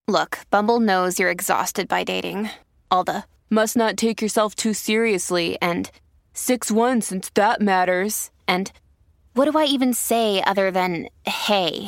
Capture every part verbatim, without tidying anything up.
Look, Bumble knows you're exhausted by dating. All the, must not take yourself too seriously, and six one since that matters, and what do I even say other than, hey?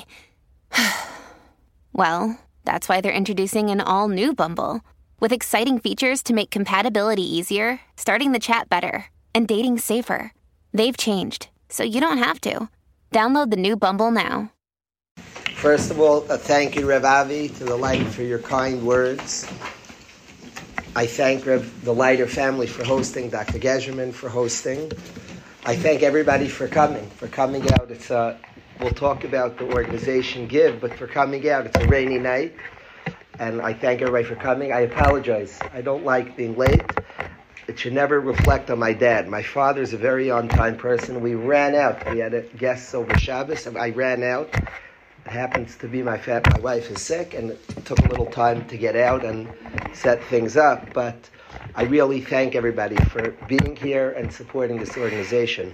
Well, that's why they're introducing an all-new Bumble, with exciting features to make compatibility easier, starting the chat better, and dating safer. They've changed, so you don't have to. Download the new Bumble now. First of all, a thank you, Rev Avi, to the Leiter for your kind words. I thank Rev, the Leiter family for hosting, Doctor Gezerman for hosting. I thank everybody for coming, for coming out. It's a, we'll talk about the organization Give, but for coming out. It's a rainy night, and I thank everybody for coming. I apologize. I don't like being late. It should never reflect on my dad. My father's a very on-time person. We ran out. We had a guest over Shabbos, and I ran out. It happens to be my fa- my wife is sick, and it took a little time to get out and set things up. But I really thank everybody for being here and supporting this organization.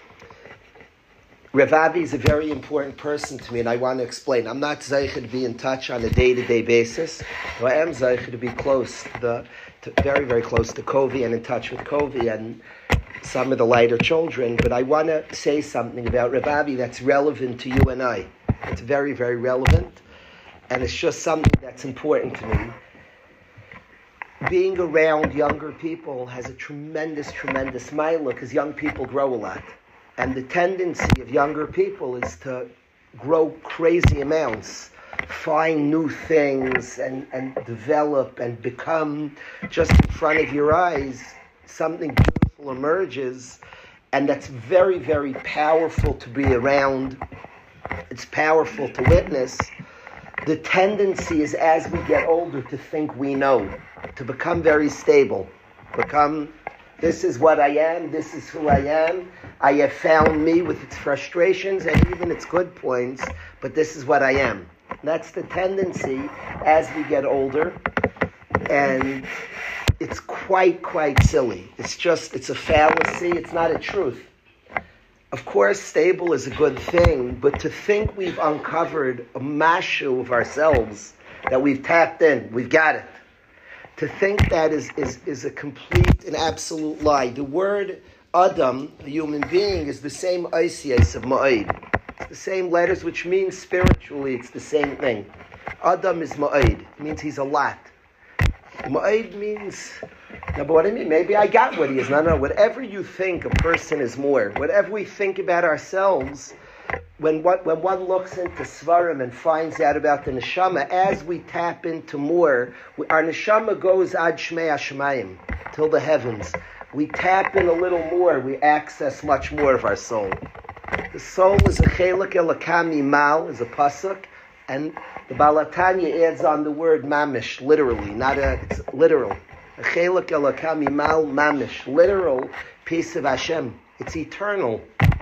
Rev Avi is a very important person to me, and I want to explain. I'm not zeicher to be in touch on a day-to-day basis. I am zeicher to be close, to the, to very, very close to Kovi and in touch with Kovi and some of the lighter children. But I want to say something about Rev Avi that's relevant to you and I. It's very, very relevant, and it's just something that's important to me. Being around younger people has a tremendous, tremendous milah, because young people grow a lot. And the tendency of younger people is to grow crazy amounts, find new things, and, and develop and become, just in front of your eyes, something beautiful emerges, and that's very, very powerful to be around. It's powerful to witness. The tendency is, as we get older, to think we know, to become very stable, become, this is what I am, this is who I am, I have found me with its frustrations and even its good points, but this is what I am. That's the tendency as we get older, and it's quite, quite silly. It's just, it's a fallacy, it's not a truth. Of course, stable is a good thing, but to think we've uncovered a mashu of ourselves, that we've tapped in, we've got it. To think that is, is, is a complete and absolute lie. The word Adam, a human being, is the same oisies of Ma'id. It's the same letters, which means spiritually it's the same thing. Adam is Ma'id. It means he's a lot. Ma'id means, now, but what I mean, maybe I got what he is. No, no, whatever you think a person is more, whatever we think about ourselves, when what when one looks into Svarim and finds out about the neshama, as we tap into more, we, our neshama goes ad shmei hashemayim, till the heavens. We tap in a little more, we access much more of our soul. The soul is a chelik elakam mal, is a pasuk, and the Baal HaTanya adds on the word mamish, literally, not a, it's literal. A chelik elakam mal mamish, literal piece of Hashem. It's eternal.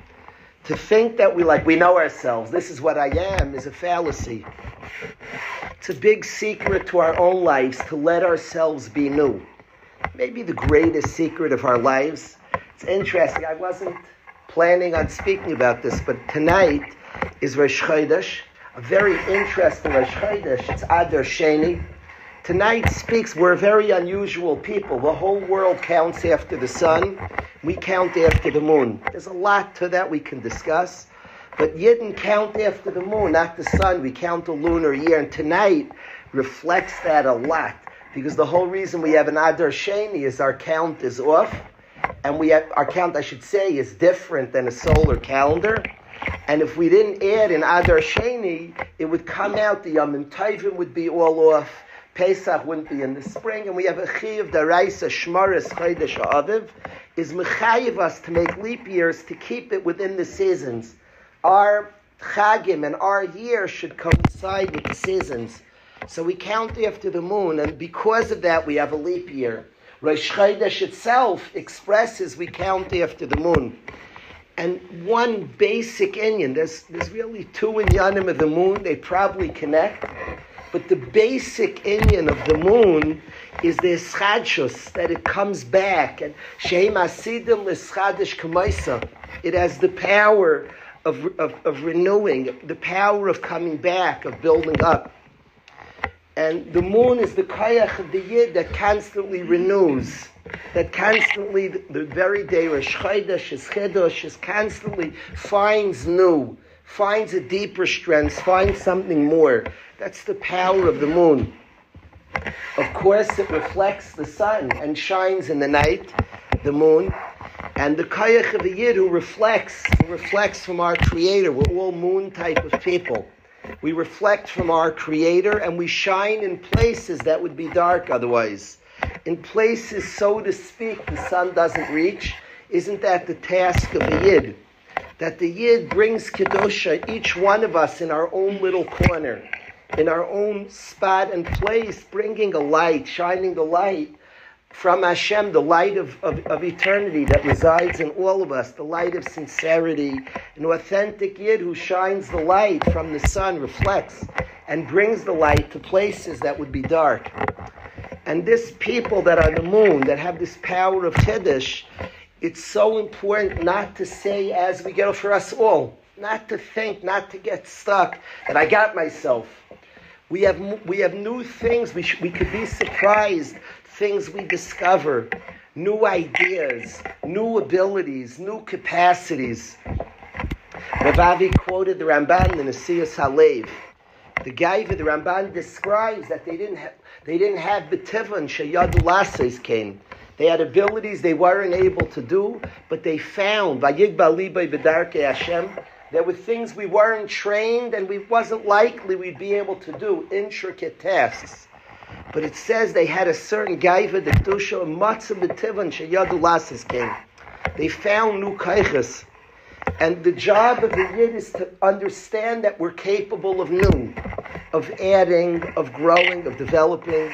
To think that we like we know ourselves, this is what I am, is a fallacy. It's a big secret to our own lives to let ourselves be new. Maybe the greatest secret of our lives. It's interesting. I wasn't planning on speaking about this, but tonight is Rosh Chodesh, a very interesting Rosh Chodesh. It's Adar Sheni. Tonight speaks, we're very unusual people. The whole world counts after the sun. We count after the moon. There's a lot to that we can discuss. But Yidden count after the moon, not the sun. We count the lunar year. And tonight reflects that a lot. Because the whole reason we have an Adar Sheni is our count is off. And we have, our count, I should say, is different than a solar calendar. And if we didn't add an Adar Sheni, it would come out, the Yom Tovim would be all off. Pesach wouldn't be in the spring, and we have a Chiv Daraisa Shmaris Chodesh Aviv, is mechayiv us to make leap years to keep it within the seasons. Our Chagim and our year should coincide with the seasons. So we count after the moon, and because of that we have a leap year. Rosh Chodesh itself expresses we count after the moon. And one basic inyan, there's, there's really two inyanim of the moon, they probably connect. But the basic inyan of the moon is the eschadshus, that it comes back. And sheim asidim l'eschadish k'maisa. It has the power of, of, of renewing, the power of coming back, of building up. And the moon is the kayach of the Yid that constantly renews, that constantly, the, the very day Rosh Chodesh is Chidush, is constantly finds new, finds a deeper strength, finds something more. That's the power of the moon. Of course, it reflects the sun and shines in the night, the moon. And the kayach of the Yid who reflects, who reflects from our Creator. We're all moon type of people. We reflect from our Creator and we shine in places that would be dark otherwise. In places, so to speak, the sun doesn't reach. Isn't that the task of the Yid? That the Yid brings Kedusha, each one of us in our own little corner, in our own spot and place, bringing a light, shining the light from Hashem, the light of, of, of eternity that resides in all of us, the light of sincerity, an authentic Yid who shines the light from the sun, reflects, and brings the light to places that would be dark. And this people that are the moon, that have this power of Chiddush, it's so important not to say as we go for us all, not to think, not to get stuck, that I got myself. We have we have new things, we, sh- we could be surprised, things we discover, new ideas, new abilities, new capacities. Rav Avi quoted the Ramban in the Siyas Halev. The Gaiva, the Ramban describes that they didn't have they didn't have b'tivon sheyadu lases came. They had abilities they weren't able to do, but they found vayigba libay b'darkei Hashem. There were things we weren't trained and we wasn't likely we'd be able to do, intricate tasks. But it says they had a certain gaiva, the kedusha, matzah b'tivon sheyadu lases came. They found new kaiches. And the job of the Yid is to understand that we're capable of new, of adding, of growing, of developing.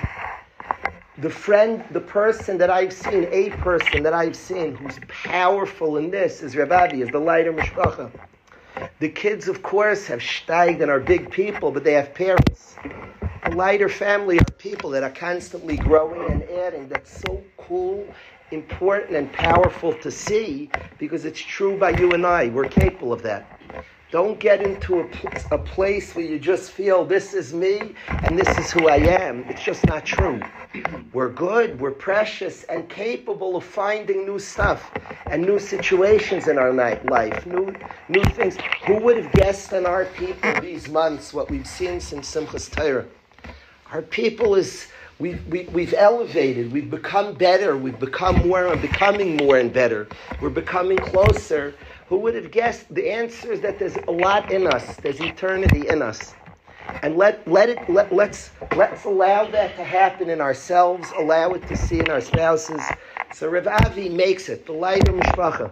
The friend, the person that I've seen, a person that I've seen who's powerful in this is Rav Avi, is the lighter mishpacha. The kids, of course, have steiged and are big people, but they have parents. The lighter family are people that are constantly growing and adding. That's so cool, important, and powerful to see because it's true by you and I. We're capable of that. Don't get into a, a place where you just feel this is me and this is who I am. It's just not true. We're good, we're precious, and capable of finding new stuff and new situations in our life, new new things. Who would have guessed in our people these months what we've seen since Simchas Torah? Our people is, we've, we, we've elevated, we've become better, we've become more and becoming more and better. We're becoming closer. Who would have guessed? The answer is that there's a lot in us. There's eternity in us. And let let it let, let's let's allow that to happen in ourselves, allow it to see in our spouses. So Rav Avi makes it, the light of mishpacha.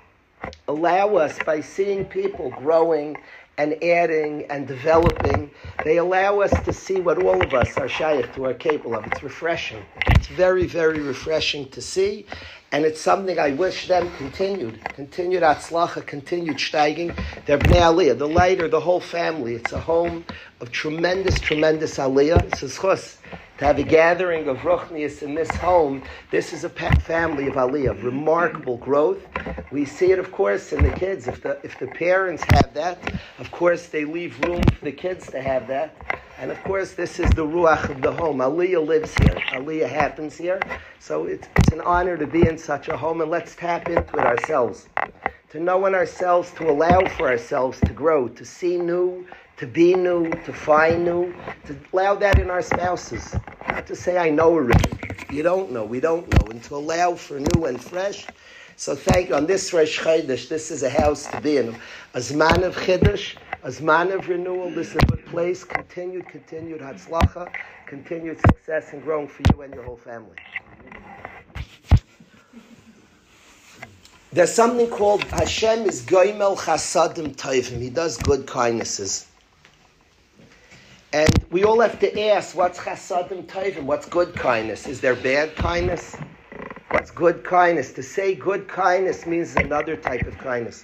Allow us by seeing people growing and adding and developing, they allow us to see what all of us are shaykh to, are capable of. It's refreshing. It's very, very refreshing to see. And it's something I wish them continued. Continued atzlacha, continued steiging. They're bnei aliyah, the lighter, the whole family. It's a home of tremendous, tremendous aliyah. It's a schus. To have a gathering of ruchnius in this home, this is a family of aliyah, of remarkable growth. We see it, of course, in the kids. If the if the parents have that, of course, they leave room for the kids to have that. And of course, this is the ruach of the home. Aliyah lives here. Aliyah happens here. So it's, it's an honor to be in such a home, and let's tap into it ourselves. To know in ourselves, to allow for ourselves to grow, to see new, to be new, to find new, to allow that in our spouses. Not to say, I know already. You don't know, we don't know. And to allow for new and fresh. So thank you. On this Rosh Chodesh, this is a house to be in. A zman of Chiddush, a zman of renewal. This is a good place. Continued, continued hatzlacha, continued success and growing for you and your whole family. There's something called Hashem is Goimel Chasadim Tovim. He does good kindnesses. And we all have to ask, what's Chasadim Tovim? What's good kindness? Is there bad kindness? What's good kindness? To say good kindness means another type of kindness.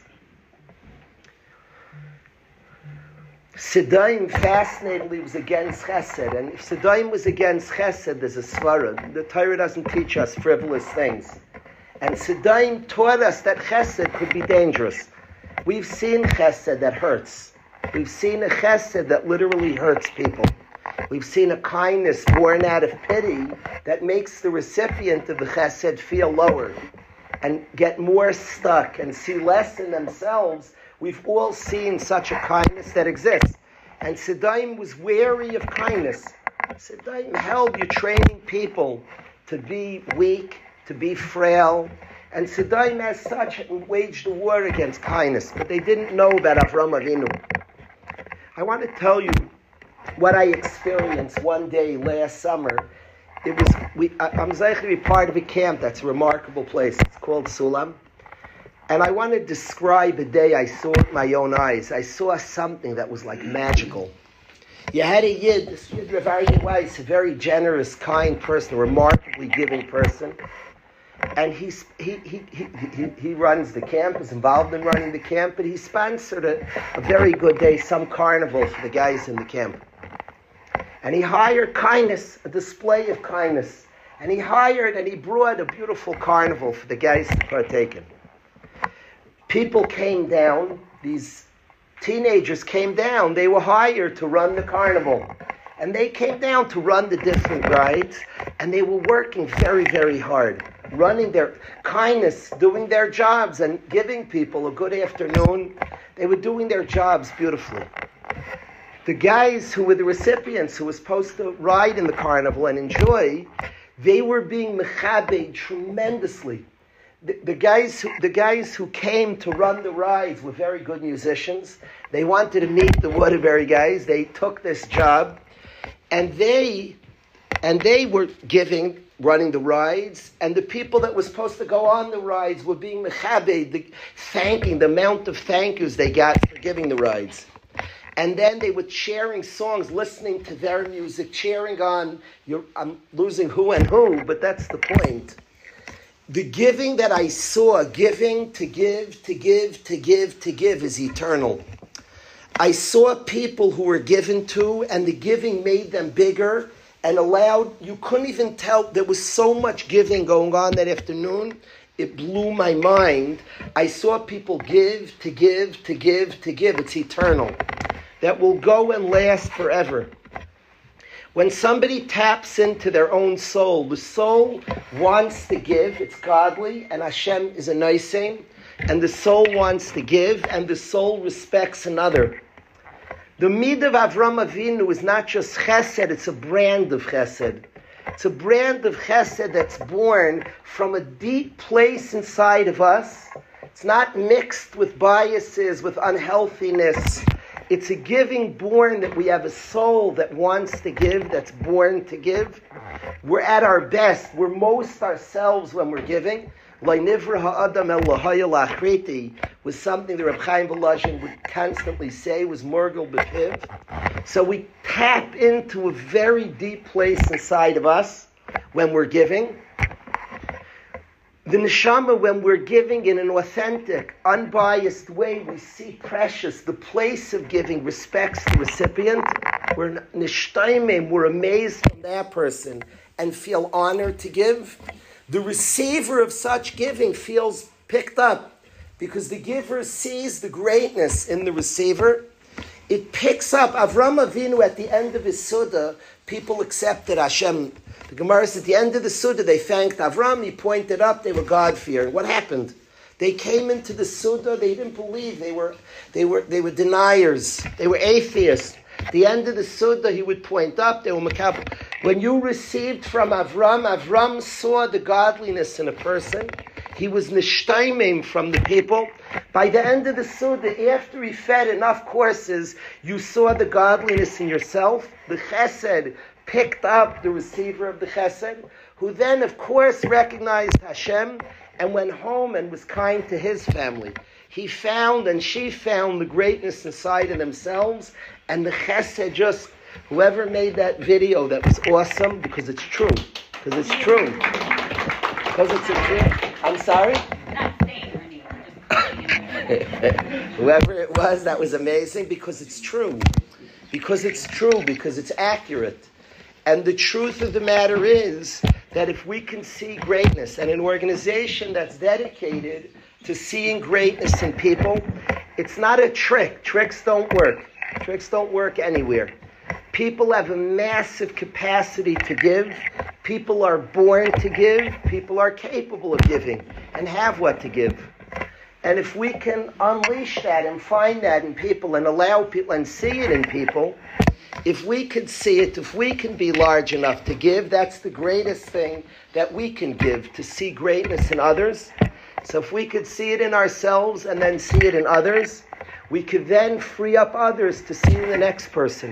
Siddaim fascinatingly was against Chesed. And if Siddaim was against Chesed, there's a svara. The Torah doesn't teach us frivolous things. And Siddaim taught us that Chesed could be dangerous. We've seen Chesed that hurts. We've seen a Chesed that literally hurts people. We've seen a kindness born out of pity that makes the recipient of the chesed feel lower and get more stuck and see less in themselves. We've all seen such a kindness that exists. And Sadaim was wary of kindness. Sadaim held you training people to be weak, to be frail. And Sadaim as such waged a war against kindness. But they didn't know about Avram Avinu. I want to tell you what I experienced one day last summer. It was we. I, I'm zeicher to be part of a camp that's a remarkable place. It's called Sulam. And I want to describe a day I saw with my own eyes. I saw something that was like magical. You had a Yid, this Yid Rav Aryeh Weiss, a very generous, kind person, a remarkably giving person. And he's, he, he, he, he, he runs the camp, is involved in running the camp, but he sponsored a, a very good day, some carnival for the guys in the camp. And he hired kindness, a display of kindness. And he hired and he brought a beautiful carnival for the guys to partake in. People came down, these teenagers came down, they were hired to run the carnival. And they came down to run the different rides, and they were working very, very hard, running their kindness, doing their jobs, and giving people a good afternoon. They were doing their jobs beautifully. The guys who were the recipients, who were supposed to ride in the carnival and enjoy, they were being mechabed tremendously. The, the guys who, the guys who came to run the rides were very good musicians. They wanted to meet the Waterbury guys. They took this job, and they and they were giving, running the rides, and the people that were supposed to go on the rides were being mechabed, the, thanking the amount of thank yous they got for giving the rides. And then they were cheering songs, listening to their music, cheering on. You're, I'm losing who and who, but that's the point. The giving that I saw, giving to give, to give, to give, to give, is eternal. I saw people who were given to, and the giving made them bigger and allowed, you couldn't even tell, there was so much giving going on that afternoon. It blew my mind. I saw people give, to give, to give, to give. It's eternal. That will go and last forever. When somebody taps into their own soul, the soul wants to give, it's godly, and Hashem is a noising, and the soul wants to give, and the soul respects another. The midah of Avram Avinu is not just chesed, it's a brand of chesed. It's a brand of chesed that's born from a deep place inside of us. It's not mixed with biases, with unhealthiness. It's a giving born that we have a soul that wants to give, that's born to give. We're at our best. We're most ourselves when we're giving. Was something that Reb Chaim Volozhin would constantly say, was Morgul B'Piv. So we tap into a very deep place inside of us when we're giving. The neshama, when we're giving in an authentic, unbiased way, we see precious. The place of giving respects the recipient. We're nishtaimim, we're amazed from that person and feel honored to give. The receiver of such giving feels picked up because the giver sees the greatness in the receiver. It picks up. Avram Avinu, at the end of his Suda, people accepted Hashem. The Gemara says at the end of the Suda, they thanked Avram. He pointed up, they were God-fearing. What happened? They came into the Suda, they didn't believe. They were, they were, they were deniers. They were atheists. At the end of the Suda, he would point up, they were makabel. When you received from Avram, Avram saw the godliness in a person. He was nishtaimim from the people. By the end of the Suda, after he fed enough courses, you saw the godliness in yourself. The chesed picked up the receiver of the chesed, who then, of course, recognized Hashem and went home and was kind to his family. He found and she found the greatness inside of themselves, and the chesed just, whoever made that video, that was awesome, because it's true. Because it's true. Because it's a true. I'm sorry? Not saying her name, just putting it in there. Whoever it was, that was amazing, because it's true. Because it's true, because it's accurate. And the truth of the matter is that if we can see greatness, and an organization that's dedicated to seeing greatness in people, it's not a trick. Tricks don't work. Tricks don't work anywhere. People have a massive capacity to give. People are born to give. People are capable of giving and have what to give. And if we can unleash that and find that in people and allow people and see it in people, if we can see it, if we can be large enough to give, that's the greatest thing that we can give, to see greatness in others. So if we could see it in ourselves and then see it in others, we could then free up others to see in the next person.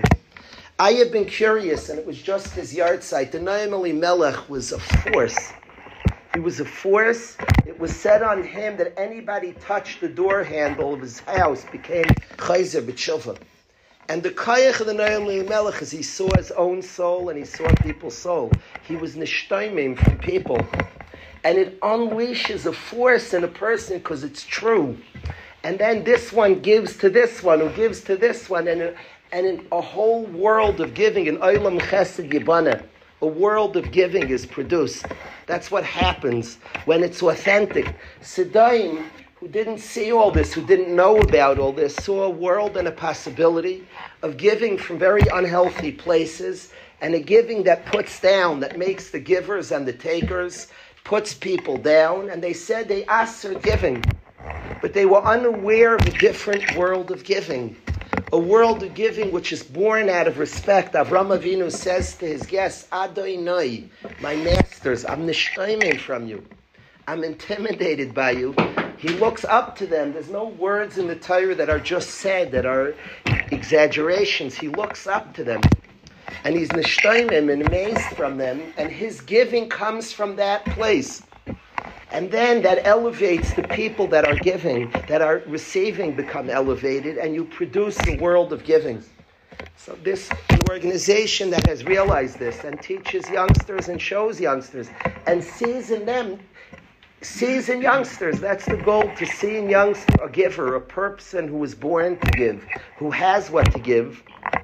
I have been curious, and it was just his yard site. The Noam Elimelech was a force. He was a force. It was said on him that anybody touched the door handle of his house became chayzer b'tshuva. And the kayach of the Noam Elimelech is he saw his own soul and he saw people's soul. He was nishtaimim from people. And it unleashes a force in a person because it's true. And then this one gives to this one, who gives to this one, and and in a whole world of giving, an olam chesed yibana, a world of giving is produced. That's what happens when it's authentic. Sedaim, who didn't see all this, who didn't know about all this, saw a world and a possibility of giving from very unhealthy places, and a giving that puts down, that makes the givers and the takers, puts people down, and they said they aser giving. But they were unaware of a different world of giving. A world of giving which is born out of respect. Avram Avinu says to his guests, Adonai, my masters, I'm nishtaimim from you. I'm intimidated by you. He looks up to them. There's no words in the Torah that are just said, that are exaggerations. He looks up to them. And he's nishtaimim and amazed from them. And his giving comes from that place. And then that elevates the people that are giving, that are receiving, become elevated, and you produce the world of giving. So this an organization that has realized this and teaches youngsters and shows youngsters and sees in them, sees in youngsters, that's the goal, to see in youngsters a giver, a person who was born to give, who has what to give.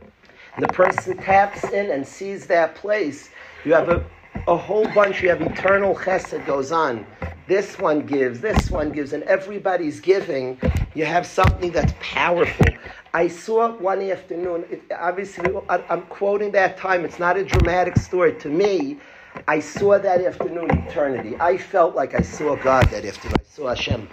And the person taps in and sees that place. You have a, a whole bunch, you have eternal chesed goes on. This one gives, this one gives, and everybody's giving. You have something that's powerful. I saw one afternoon, it, obviously I, I'm quoting that time, it's not a dramatic story. To me, I saw that afternoon eternity. I felt like I saw God that afternoon. I saw Hashem.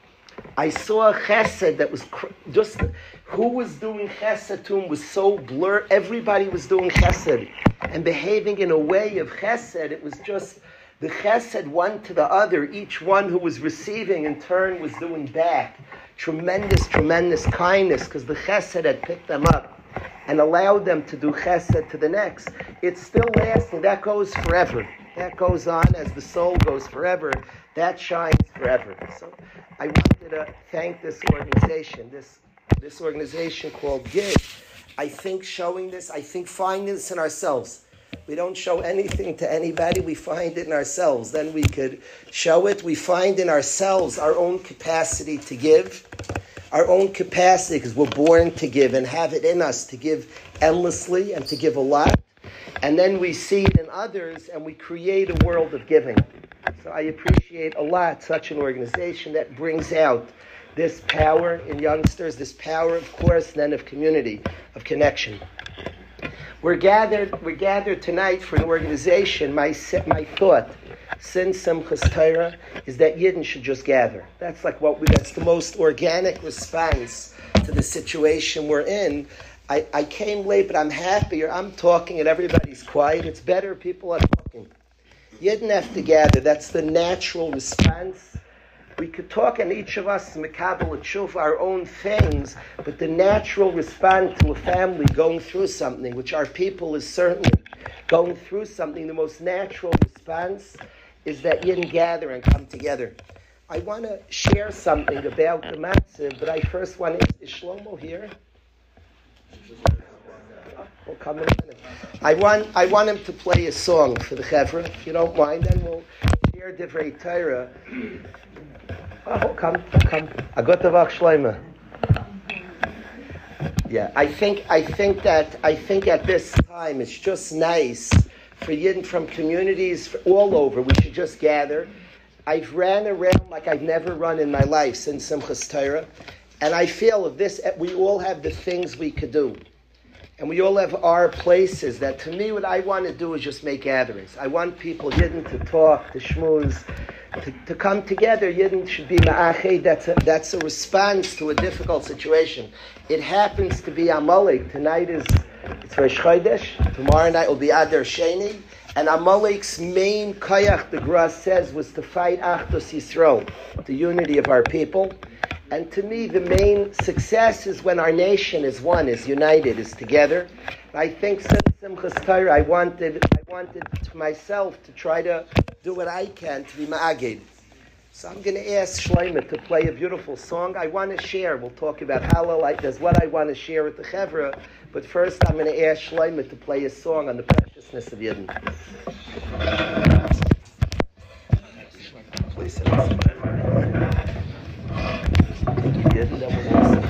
I saw a chesed that was cr- just, who was doing chesed to him was so blurred. Everybody was doing chesed and behaving in a way of chesed. It was just, the chesed one to the other. Each one who was receiving in turn was doing back. Tremendous, tremendous kindness, because the chesed had picked them up and allowed them to do chesed to the next. It's still lasting. That goes forever. That goes on as the soul goes forever. That shines forever. So I wanted to thank this organization, this this organization called Give. I think showing this, I think finding this in ourselves. We don't show anything to anybody. We find it in ourselves. Then we could show it. We find in ourselves our own capacity to give, our own capacity, because we're born to give and have it in us to give endlessly and to give a lot. And then we see it in others and we create a world of giving. So I appreciate a lot such an organization that brings out this power in youngsters, this power, of course, then of community, of connection. We're gathered. We're gathered tonight for an organization. My my thought, since Simchas Torah, is that Yidden should just gather. That's like what we. That's the most organic response to the situation we're in. I, I came late, but I'm happier. I'm talking and everybody's quiet. It's better people are talking. Yidden have to gather. That's the natural response. We could talk, and each of us, Mekabel Tshuva, our own things, but the natural response to a family going through something, which our people is certainly going through something, the most natural response is that Yidden gather and come together. I want to share something about the Matziv, but I first want to, is Shlomo here? We'll come in a minute. I want, I want him to play a song for the Chevra, if you don't mind, then we'll share Divrei Torah. Oh, come, come. Agotavach Shlomo. Yeah, I think, I think that, I think at this time it's just nice for Yidden from communities all over. We should just gather. I've ran around like I've never run in my life since Simchas Torah, and I feel of this. We all have the things we could do, And we all have our places that, to me, what I want to do is just make gatherings. I want people, Yidden, to talk, to schmooze, to, to come together. Yidden should be ma'ached. That's a, that's a response to a difficult situation. It happens to be Amalek. Tonight is, it's Rosh Chodesh. Tomorrow night will be Adar Sheni. And Amalek's main koyach, the Gra says, was to fight Achdus Yisrael, the unity of our people. And to me, the main success is when our nation is one, is united, is together. I think since Simchas Torah, I wanted, I wanted to myself to try to do what I can to be ma'agid. So I'm going to ask Shlomo to play a beautiful song. I want to share. We'll talk about Hallel. Like, there's what I want to share with the Chevra. But first, I'm going to ask Shlomo to play a song on the preciousness of Yidden. Please sit down. Yidden, then we'll listen.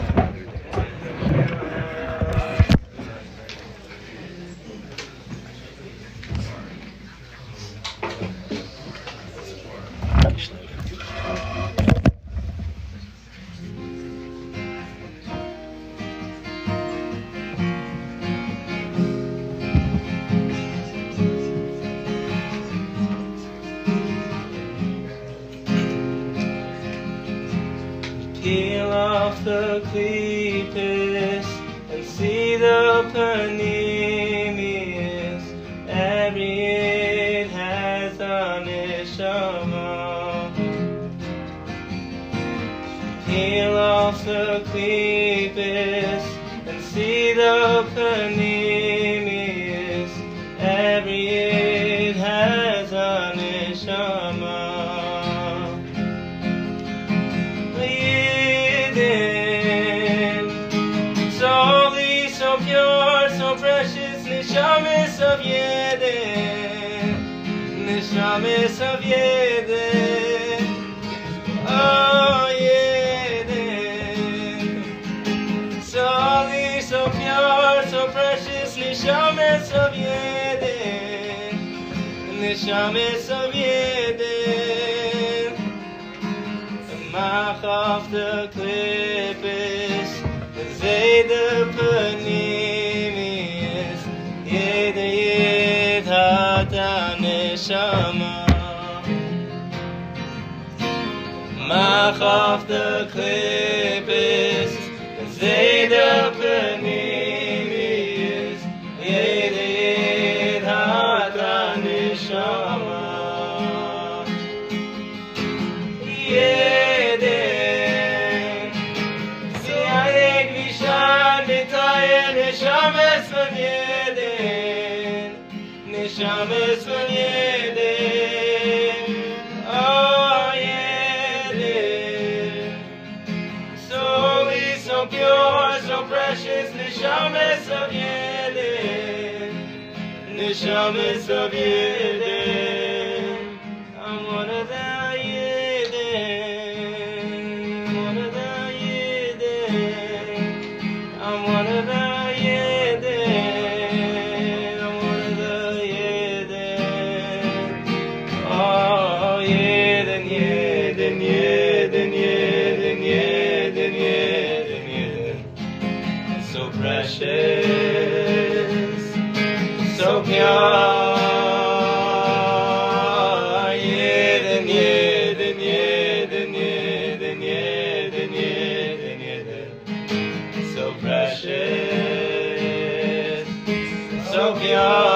Peel off the clippers and see the panemius. Every it has a neshama. Peel off the clippers and see the panemius. Every it has a neshama. So pure, so precious, Neshamis of Yedin, Neshamis of Yedin, oh Yedin. So holy, so pure, so precious, Neshamis of Yedin, Neshamis of Yedin. Mach off the clippers, Zay the panemius, Yeda Yed Hata Neshama. Mach off the clippers, Zay the panemius, Yeda Yed Hata Neshama. Neshames von Yedin, Neshames von Yedin, oh Yedin. So holy, so pure, so precious, Neshames of Yedin, Neshames of Yedin. I'm one of the Yedin, one of the Yedin. I'm one of the precious, so pure, Yedin, Yedin, Yedin, Yedin, Yedin, Yedin, Yedin, so precious, so pure,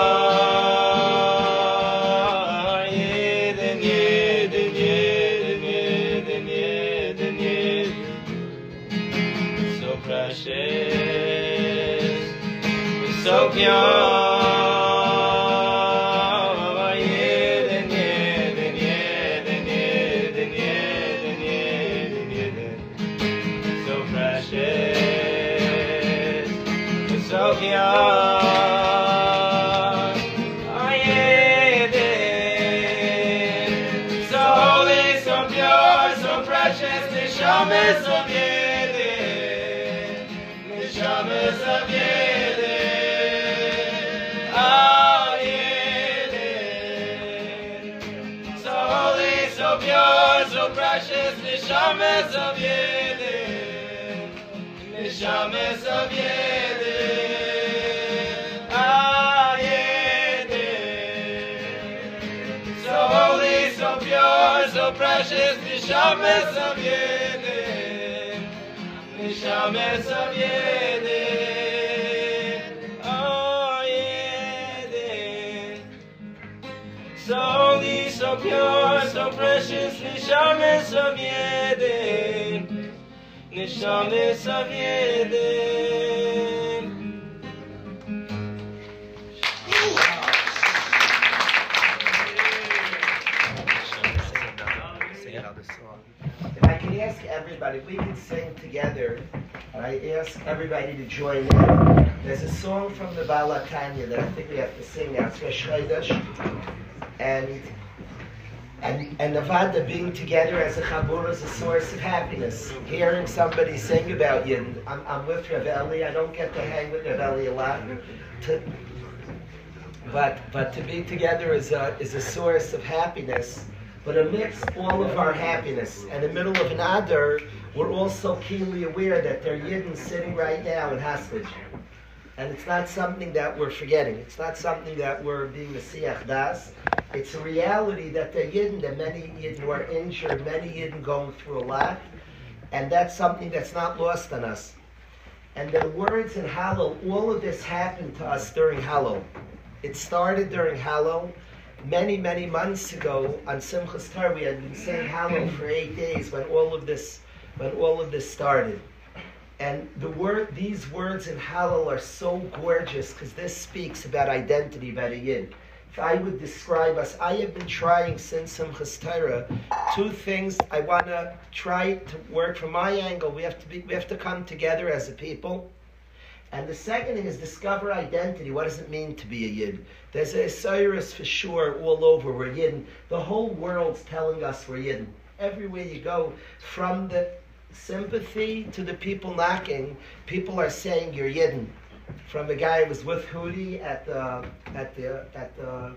Yedin, Yedin, Yedin, Yedin, Yedin, Yedin, so precious, so pure, Yedin, Yedin, Yedin, Yedin, Yedin, Yedin, Yedin, so precious, so pure, Yedin, so holy, so pure, so precious, Neshames of Yedin, Neshames of Yedin. Oh, Yedin, so holy, so pure, so precious, Neshames of Yedin, Neshames of Yedin. so pure, so precious, Nishames of Yedin, Nishames of Yedin, oh Yedin. So holy, so pure, so precious, Nishames of Yedin, Nishames of Yedin. If I can ask everybody, we can sing together. I ask everybody to join in. There's a song from the Bala Tanya that I think we have to sing now. It's Rosh Chodesh. And and and Nevada being together as a chabur is a source of happiness. Hearing somebody sing about you. I'm, I'm with Rav Eli. I don't get to hang with Rav Eli a lot. To, but but to be together is a is a source of happiness. But amidst all of our happiness, and in the middle of an Adar, we're also keenly aware that there are Yidden sitting right now in Hostage. And it's not something that we're forgetting. It's not something that we're being a Siach Das. It's a reality that there are Yidden, that many Yidden who are injured, many Yidden going through a lot. And that's something that's not lost on us. And the words in Hallel, all of this happened to us during Hallel. It started during Hallel. Many, many months ago on Simchas Torah, we had been saying Hallel for eight days when all of this, when all of this started. And the word, these words in Hallel are so gorgeous because this speaks about identity, about a Yid. If I would describe us, I have been trying since Simchas Torah two things. I want to try to work from my angle. We have to be, we have to come together as a people. And the second thing is discover identity. What does it mean to be a Yid? There's a Cyrus for sure all over. We're Yidden. The whole world's telling us we're Yidden. Everywhere you go, from the sympathy to the people knocking, people are saying you're Yidden. From a guy who was with Hudi at the at the at the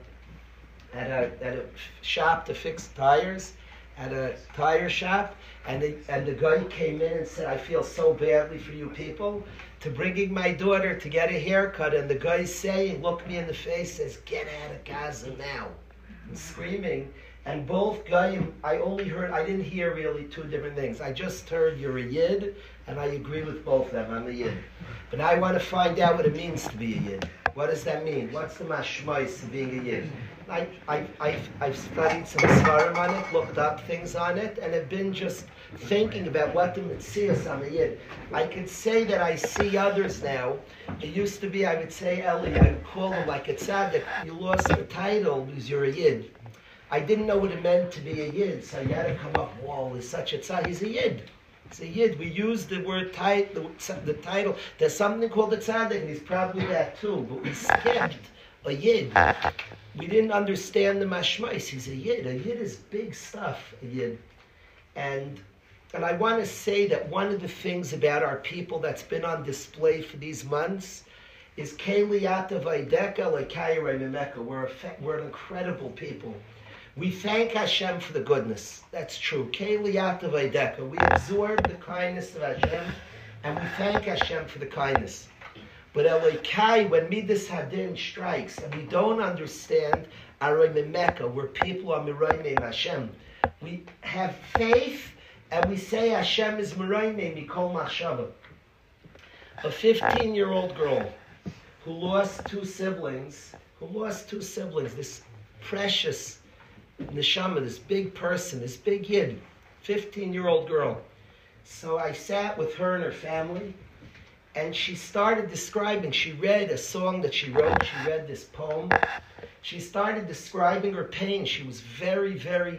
at a at a shop to fix tires, at a tire shop, and the, and the guy came in and said, I feel so badly for you people, to bringing my daughter to get a haircut, and the guy's saying, look me in the face, says, get out of Gaza now, and screaming. And both guy, I only heard, I didn't hear really two different things. I just heard you're a Yid, and I agree with both of them, I'm a Yid. But now I want to find out what it means to be a Yid. What does that mean? What's the mashmais of being a Yid? I, I, I've, I've studied some svarim on it, looked up things on it, and have been just thinking about what the mitzias on a Yid. I could say that I see others now. It used to be, I would say, Eli, I would call him like a tzaddik. You lost the title because you're a Yid. I didn't know what it meant to be a Yid, so you had to come up, whoa, he's such a tzaddik. He's a Yid. He's a Yid. We use the word tit- the, the title. There's something called a tzaddik, and he's probably that too, but we skipped a Yid. We didn't understand the mashmais. He's a Yid. A Yid is big stuff, a Yid. And and I want to say that one of the things about our people that's been on display for these months is Keliyata Vaideka Lekayre Memeka. We're, we're an incredible people. We thank Hashem for the goodness. That's true. Keliyata Vaideka. We absorb the kindness of Hashem, and we thank Hashem for the kindness. But Elokai, when Midas Hadin strikes, and we don't understand Aroy Memeka, we're people are Miroyme Hashem. We have faith, and we say Hashem is Miroyme Mikol Machshava. A fifteen-year-old girl who lost two siblings, who lost two siblings, this precious neshama, this big person, this big Yid, fifteen-year-old girl. So I sat with her and her family, and she started describing, she read a song that she wrote, she read this poem. She started describing her pain. She was very, very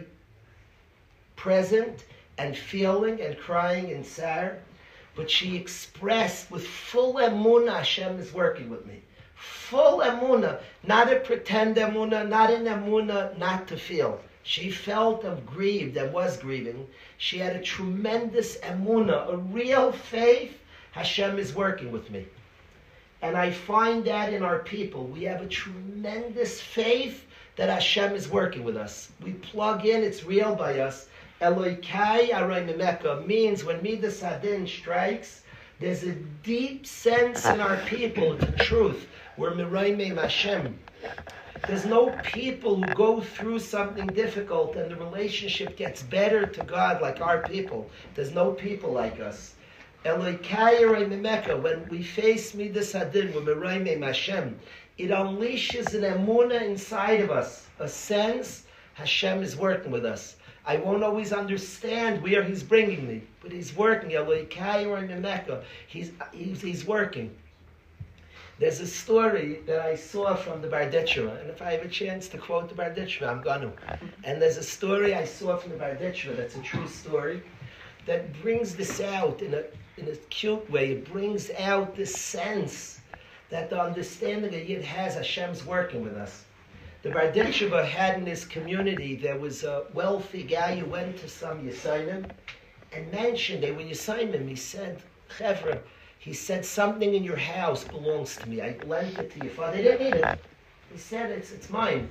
present and feeling and crying and sad. But she expressed with full emunah, Hashem is working with me. Full emunah, not a pretend emunah, not an emunah not to feel. She felt and grieved and was grieving. She had a tremendous emunah, a real faith. Hashem is working with me. And I find that in our people. We have a tremendous faith that Hashem is working with us. We plug in, it's real by us. Elokai Aray Memeka means when Midas Hadin strikes, there's a deep sense in our people, it's a truth. We're Miroyme Hashem. There's no people who go through something difficult and the relationship gets better to God like our people. There's no people like us. Elokai Mimeka, when we face Midas Hadin, when we Raimim Hashem, it unleashes an emunah inside of us, a sense Hashem is working with us. I won't always understand where He's bringing me, but He's working. Elokai Mimeka, He's He's He's working. There's a story that I saw from the Barditcheva, and if I have a chance to quote the Barditcheva, I'm going to. And there's a story I saw from the Barditcheva that's a true story that brings this out in a in a cute way. It brings out this sense that the understanding a Yid has, Hashem's working with us. The Barditcheva had in his community, there was a wealthy guy who went to some Yisayim and mentioned, they were Yisayim, he said, Chevra, he said, something in your house belongs to me. I lent it to your father. They didn't need it. He said, it's it's mine.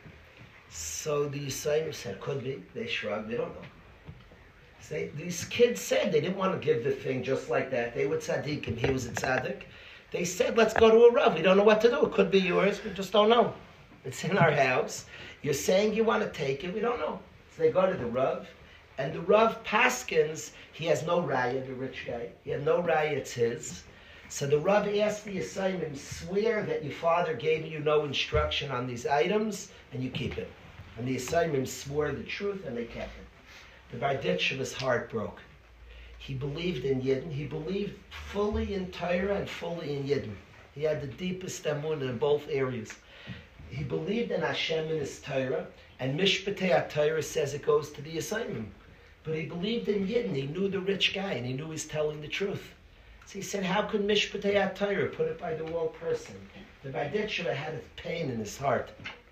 So the Yisayim said, could be. They shrugged. They don't know. So they, these kids said they didn't want to give the thing just like that. They were tzaddikim. He was a tzaddik. They said, let's go to a Rav. We don't know what to do. It could be yours. We just don't know. It's in our house. You're saying you want to take it. We don't know. So they go to the Rav. And the Rav Paskins, he has no raya, the rich guy. He had no raya, it's his. So the Rav asked the assignment, swear that your father gave you no instruction on these items, and you keep it. And the assignment swore the truth, and they kept it. The Barditcheva's heart broke. He believed in Yidden. He believed fully in Torah and fully in Yidden. He had the deepest emunah in both areas. He believed in Hashem and His Torah, and Mishpatei HaTorah says it goes to the assignment. But he believed in Yidden. He knew the rich guy, and he knew he's telling the truth. So he said, how could Mishpatei HaTorah put it by the wrong person? The Barditcheva had a pain in his heart.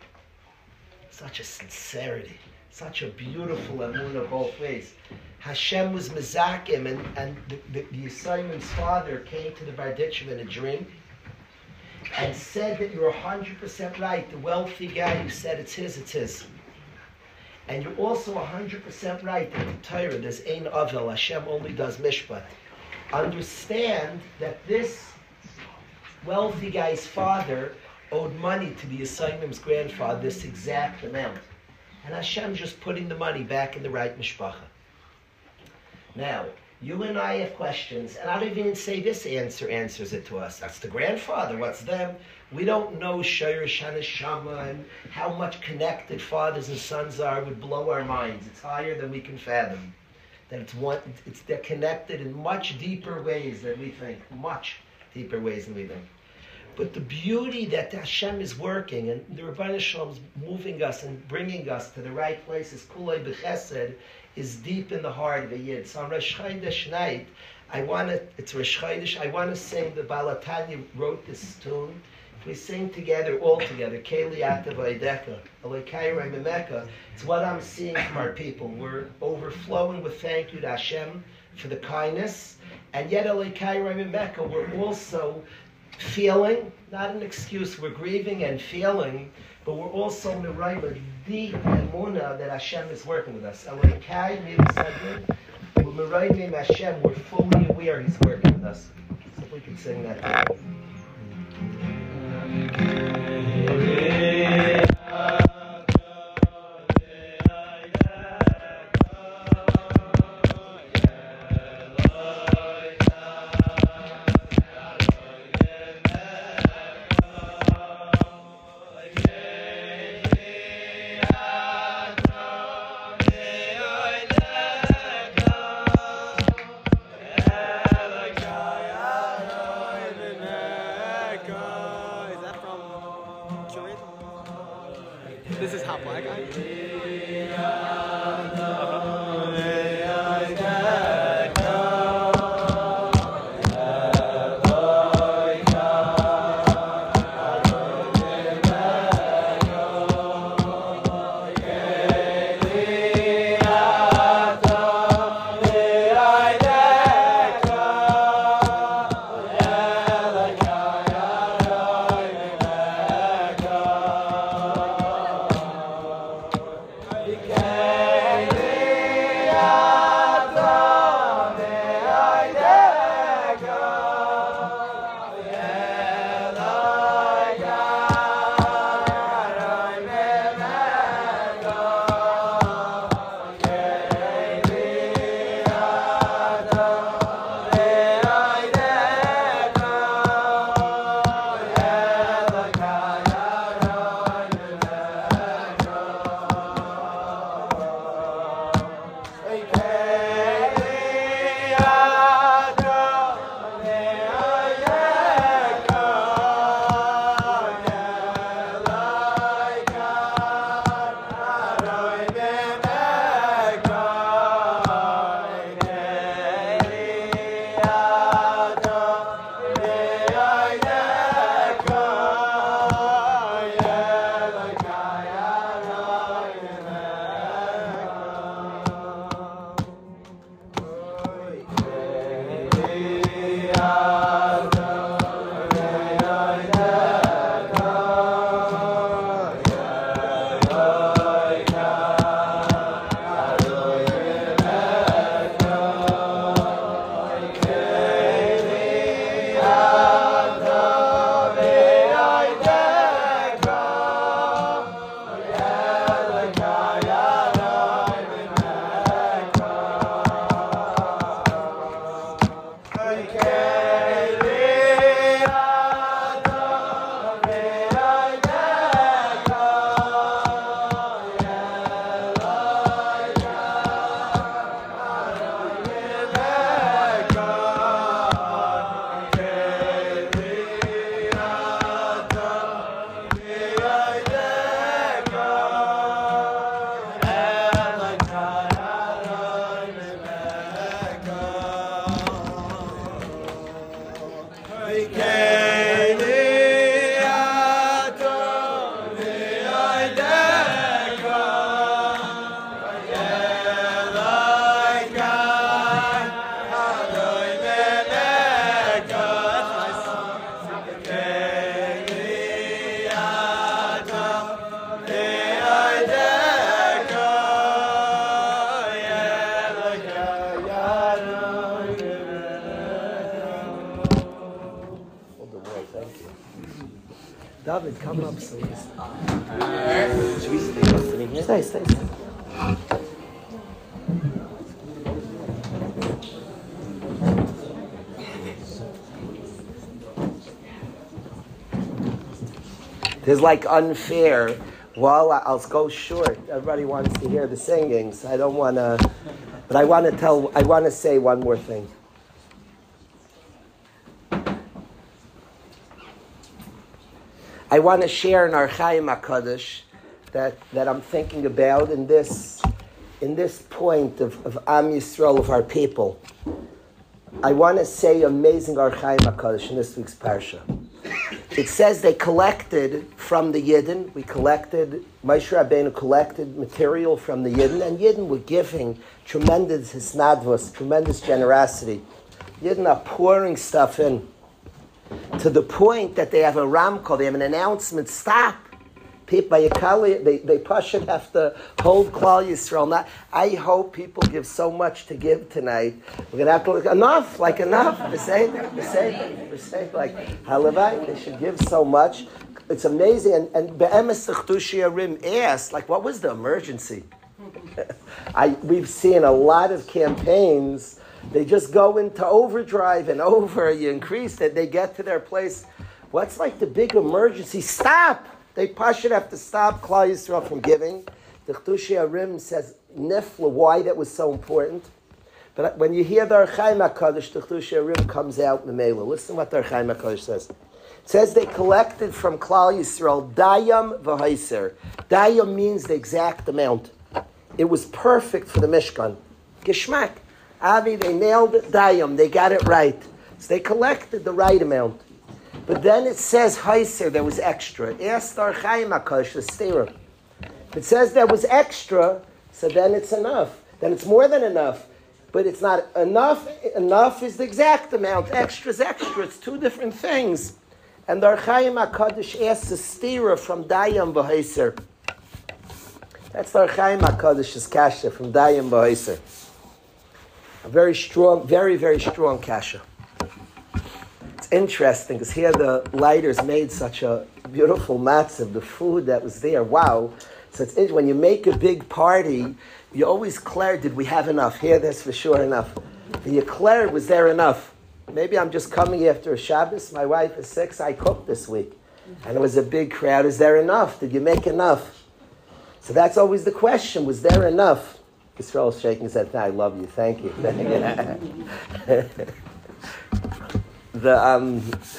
Such a sincerity. Such a beautiful emunah both ways. Hashem was mezakim, and, and the, the, the Yisayim's father came to the Barditcheva in a dream and said that you're one hundred percent right. The wealthy guy who said it's his, it's his. And you're also one hundred percent right that the Torah, there's Ein Avel, Hashem only does Mishpat. Understand that this wealthy guy's father owed money to the Yisayim's grandfather, this exact amount. And Hashem just putting the money back in the right mishpacha. Now, you and I have questions, and I don't even say this answer answers it to us. That's the grandfather, what's them? We don't know Shayrish HaNeshama and how much connected fathers and sons are would blow our minds. It's higher than we can fathom. That it's one, it's they're connected in much deeper ways than we think. Much deeper ways than we think. But the beauty that Hashem is working, and the Rebbeinu Shalom is moving us and bringing us to the right places, Kulei B'Chesed, is deep in the heart of a Yid. So on Rosh Chodesh night, I want to, it's Rosh Chodesh, I want to sing, the Balatanya wrote this tune. If we sing together, all together, Keli Atav Oideka, Elokai Mimeka, it's what I'm seeing from our people. We're overflowing with thank you to Hashem for the kindness, and yet Elokai Mimeka, we're also feeling, not an excuse, we're grieving and feeling, but we're also mirayla, deep emunah that Hashem is working with us. Elokai Mitzadin, we're mirayim Hashem, we're fully aware He's working with us. So if we could sing that. This is Hot Black Eye. Yeah. David, come up, so please. Should we stay sitting here? Stay, stay, stay. There's like unfair. Well, I'll go short. Everybody wants to hear the singing, so I don't want to. But I want to tell. I want to say one more thing. I want to share an Or Chaim HaKadosh that that I'm thinking about in this in this point of, of Am Yisrael, of our people. I want to say amazing Or Chaim HaKadosh in this week's parsha. It says they collected from the Yidden. We collected, Moshe Rabbeinu collected material from the Yidden, and Yidden were giving tremendous hisnadvus, tremendous generosity. Yidden are pouring stuff in to the point that they have a ramkol, they have an announcement, stop. People, by Yakali, they, they should have to hold Klal Yisrael. Not, I hope people give so much to give tonight. We're going to have to look, enough, like enough. The same, the same, the same, like, halavai, they should give so much. It's amazing. And, and Be'emes Chtushi Rim asked, like, what was the emergency? I We've seen a lot of campaigns. They just go into overdrive and over, you increase it, they get to their place. What's like the big emergency? Stop! They should have to stop Klal Yisrael from giving. The Chtushi Arim says nifla, why that was so important. But when you hear the Or Chaim HaKadosh, the Chtushi Arim comes out memela. Listen what the Or Chaim HaKadosh says. It says they collected from Klal Yisrael dayam v'haiser. Dayam means the exact amount. It was perfect for the Mishkan. Geschmack. Avi, they nailed it, dayam. They got it right. So they collected the right amount. But then it says haiser, there was extra. Ask Or Chaim HaKadosh, the stira. It says there was extra, so then it's enough. Then it's more than enough. But it's not enough. Enough is the exact amount. Extra is extra. It's two different things. And the Or Chaim HaKadosh asks the stira from dayam v'haiser. That's the Or Chaim HaKadosh's kasha from dayam v'haiser. A very strong, very, very strong kasha. Interesting, because here the lighters made such a beautiful matzah, the food that was there. Wow. So it's when you make a big party, you always declare, did we have enough? Here, there's for sure enough. And you declare, was there enough? Maybe I'm just coming after a Shabbos. My wife is sick, so I cooked this week. And it was a big crowd. Is there enough? Did you make enough? So that's always the question. Was there enough? Yisrael's shaking his head. I love you. Thank you. The um,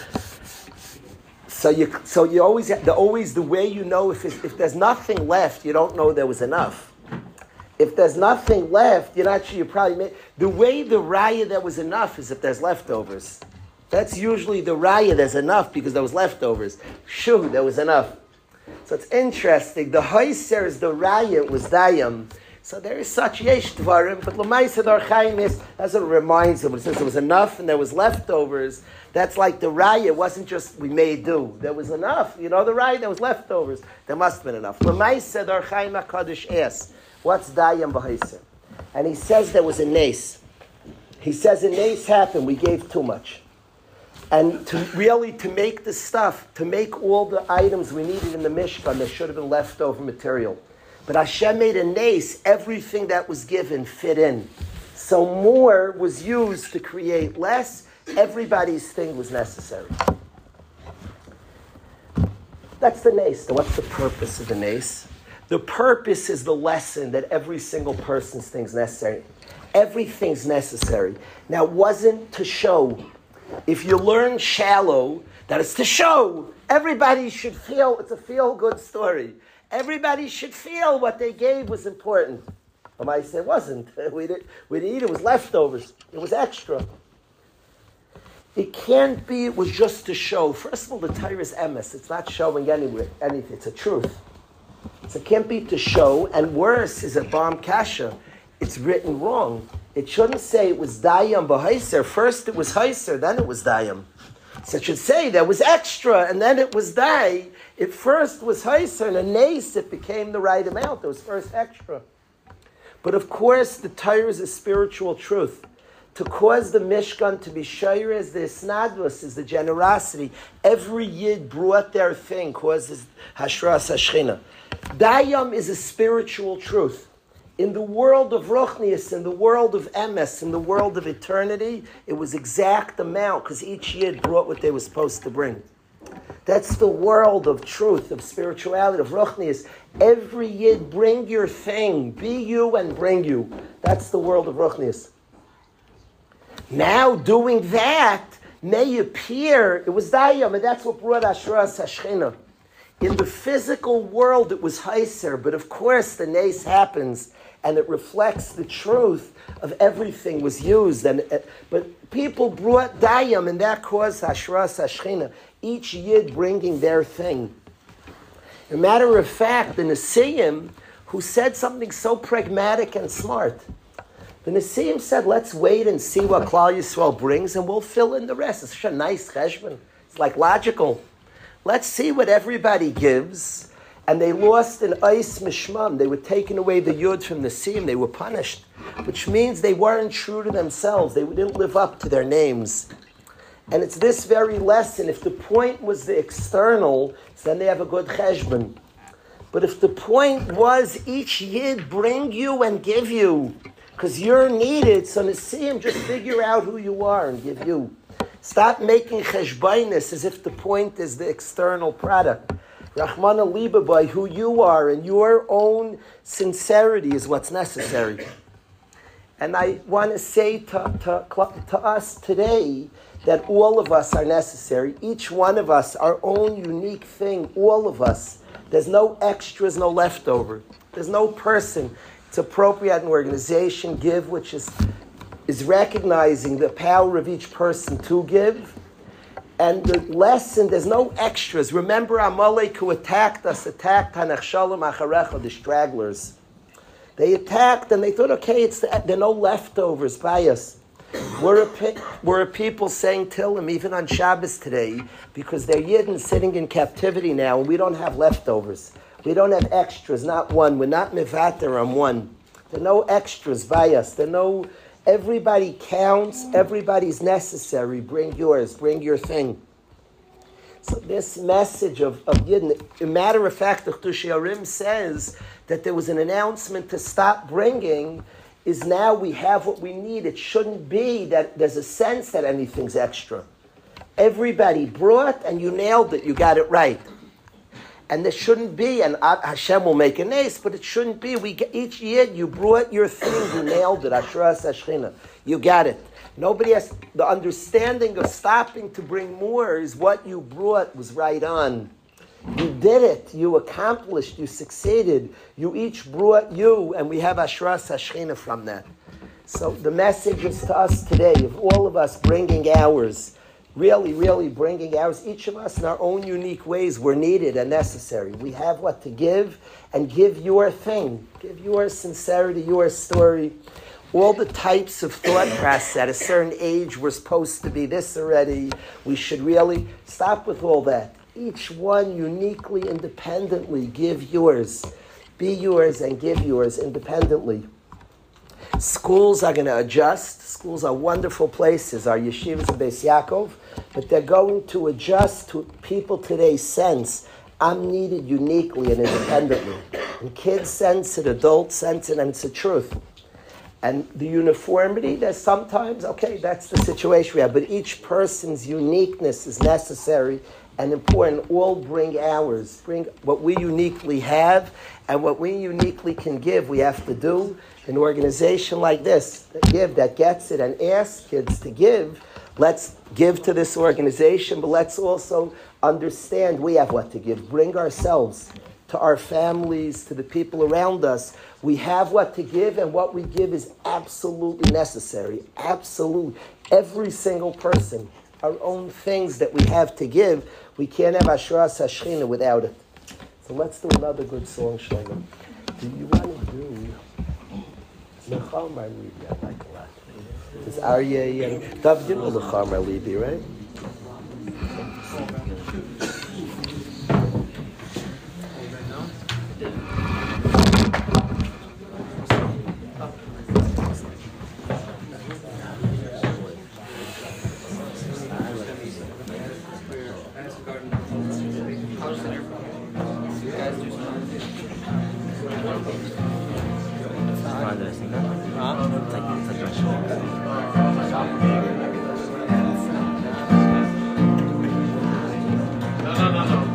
so you so you always the always the way you know if it's, if there's nothing left, you don't know there was enough. If there's nothing left, you're not sure you probably made. The way the raya there was enough is if there's leftovers. That's usually the raya there's enough because there was leftovers. Shoo, there was enough. So it's interesting. The haiser is the raya was dayam. So there is such yesh dvarim, but l'maisa the Or Chaim is, that's what it reminds them. It says there was enough and there was leftovers. That's like the raya. It wasn't just we made do. There was enough. You know the raya, there was leftovers. There must have been enough. L'maisa the Or Chaim HaKadosh asks, what's dayam b'haiser? And he says there was a nace. He says a nace happened. We gave too much. And to really, to make the stuff, to make all the items we needed in the Mishkan, there should have been leftover material. But Hashem made a nace, everything that was given fit in. So more was used to create less. Everybody's thing was necessary. That's the nace. So what's the purpose of the nace? The purpose is the lesson that every single person's thing is necessary. Everything's necessary. Now, it wasn't to show. If you learn shallow, that it's to show. Everybody should feel, it's a feel-good story. Everybody should feel what they gave was important. I might say it wasn't. We didn't, we didn't eat it. It was leftovers. It was extra. It can't be it was just to show. First of all, the Torah is emes. It's not showing anywhere, anything. It's a truth. So it can't be to show. And worse is a bomb kasha. It's written wrong. It shouldn't say it was dayam b'haiser. First it was haiser, then it was dayam. So it should say there was extra, and then it was day. It first was haiser, and a nace, it became the right amount. It was first extra. But of course, the Torah is a spiritual truth. to cause the Mishkan to be shayr as the snadvus, is the generosity. Every Yid brought their thing, causes hashras hashchina. Dayam is a spiritual truth. In the world of Ruchnius, in the world of Emes, in the world of eternity, it was exact amount, because each Yid brought what they were supposed to bring. That's the world of truth, of spirituality, of Ruchnius. Every Yid, bring your thing. Be you and bring you. That's the world of Ruchnius. Now, doing that may appear, it was Dayam, and that's what brought Ashras Hashchina. In the physical world, it was Heiser, but of course the Nes happens, and it reflects the truth of everything was used. And uh, but people brought Dayam, and that caused Ashras Hashchina. Each Yid bringing their thing. As a matter of fact, the Nesiim, who said something so pragmatic and smart, the Nesiim said, let's wait and see what Klal Yisrael brings, and we'll fill in the rest. It's such a nice cheshbon. It's like logical. Let's see what everybody gives. And they lost an Eis Mishmam. They were taken away the Yud from the Nesiim. They were punished, which means they weren't true to themselves. They didn't live up to their names. And it's this very lesson. If the point was the external, then they have a good cheshbon. But if the point was each Yid bring you and give you, because you're needed, so Nesiim, just figure out who you are and give you. Stop making cheshbainis as if the point is the external product. Rahmana liba, by who you are and your own sincerity is what's necessary. And I want to say to, to, to us today that all of us are necessary. Each one of us, our own unique thing, all of us. There's no extras, no leftover. There's no person. It's appropriate an organization give, which is, is recognizing the power of each person to give. And the lesson, there's no extras. Remember Amalek who attacked us, attacked Hanach Shalom Acharecha, the stragglers. They attacked and they thought, okay, it's the, there are no leftovers by us. We're a, we're a people saying Tillim even on Shabbos today because they're Yidden sitting in captivity now and we don't have leftovers. We don't have extras, not one. We're not Mevater on one. There are no extras by us. There are no, everybody counts. Everybody's necessary. Bring yours. Bring your thing. So this message of, of Yidden, a matter of fact, the Chdushei Arim says that there was an announcement to stop bringing is now we have what we need. It shouldn't be that there's a sense that anything's extra. Everybody brought and you nailed it. You got it right. And there shouldn't be, and Hashem will make an ace, but it shouldn't be. We each year you brought your thing, you nailed it. Ashras Hashchina. You got it. Nobody has, the understanding of stopping to bring more is what you brought was right on. You did it. You accomplished. You succeeded. You each brought you, and we have Ashras Hashchina from that. So the message is to us today, of all of us bringing ours, really, really bringing ours, each of us in our own unique ways, we're needed and necessary. We have what to give, and give your thing. Give your sincerity, your story. All the types of thought process at a certain age, we're supposed to be this already. We should really stop with all that. Each one uniquely, independently, give yours. Be yours and give yours independently. Schools are going to adjust. Schools are wonderful places, our yeshivas and Beis Yaakov, but they're going to adjust to people today's sense. I'm needed uniquely and independently. And kids sense it, adults sense it, and it's the truth. And the uniformity, there's sometimes, okay, that's the situation we have, but each person's uniqueness is necessary and important. All bring ours, bring what we uniquely have, and what we uniquely can give, we have to do. An organization like this, that give, that gets it, and asks kids to give, let's give to this organization, but let's also understand we have what to give. Bring ourselves to our families, to the people around us. We have what to give, and what we give is absolutely necessary. Absolutely. Every single person, our own things that we have to give, we can't have Ashras Hashchina without it. So let's do another good song, Shlomo. Do you want to do L'Chomar Libi? I like a lot. It's Aryeh and David, you know L'Chomar Libi, right? Why did I sing that? Huh? It's like, it's like Russian. No, no, no,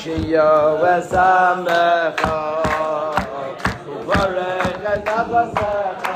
Shio Esamecha Uvarech et Navasecha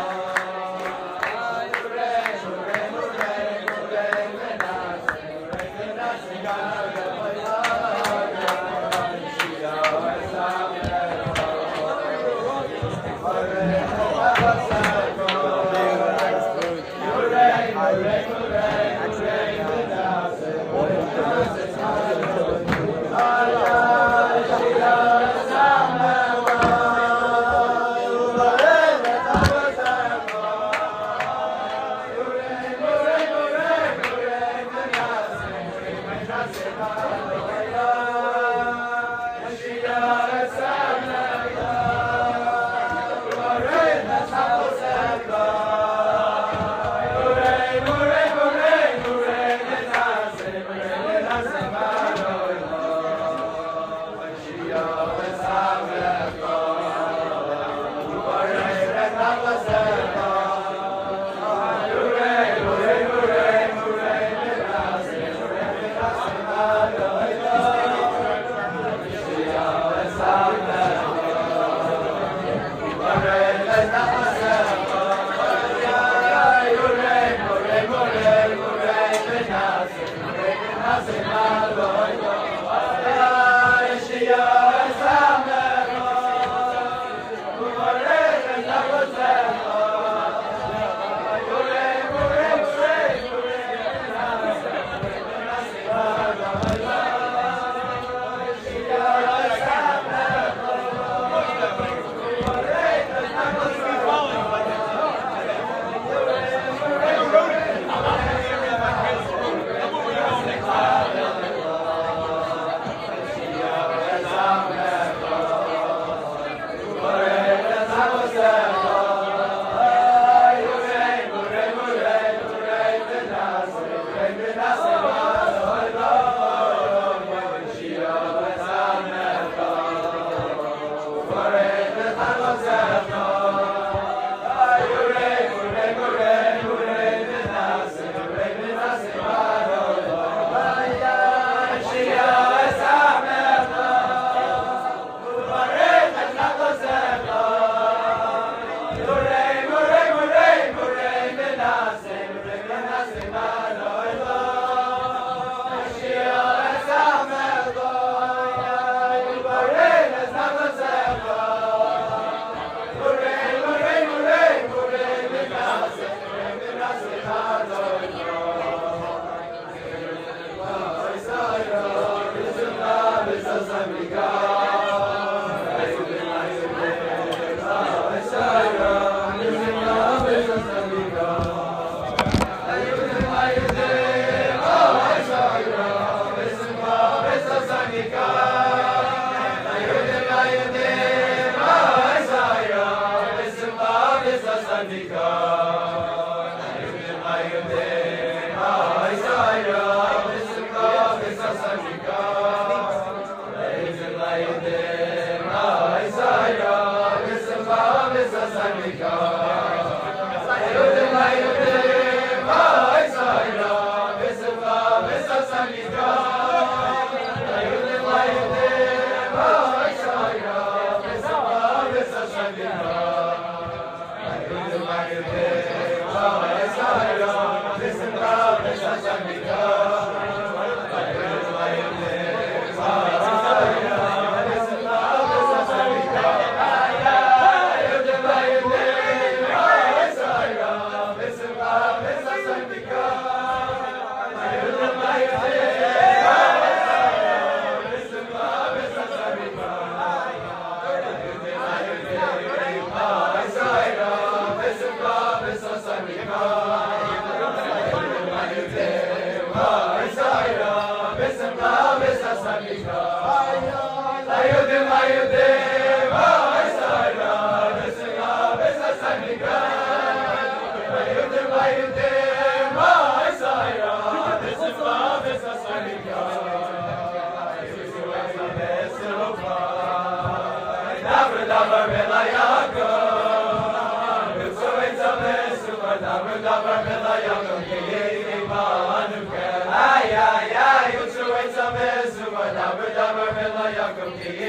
Ay, ay, ay,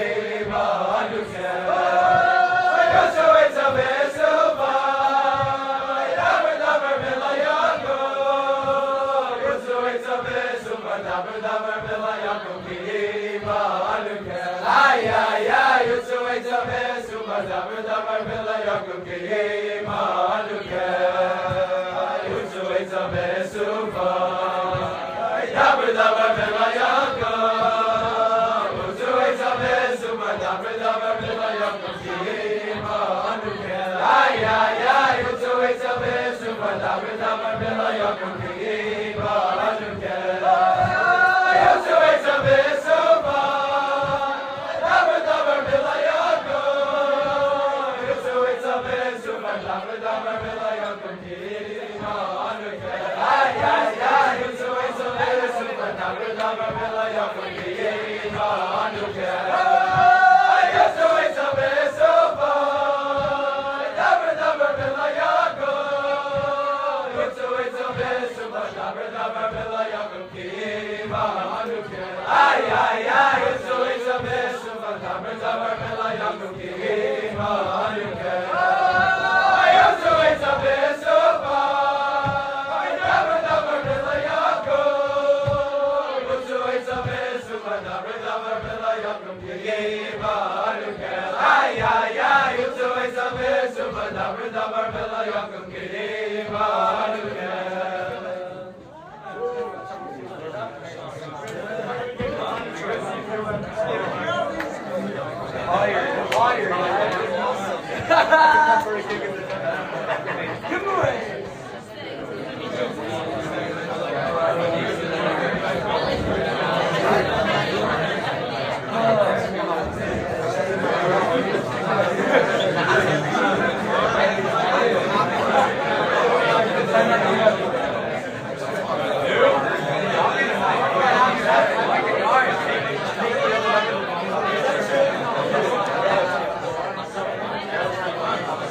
Thank you.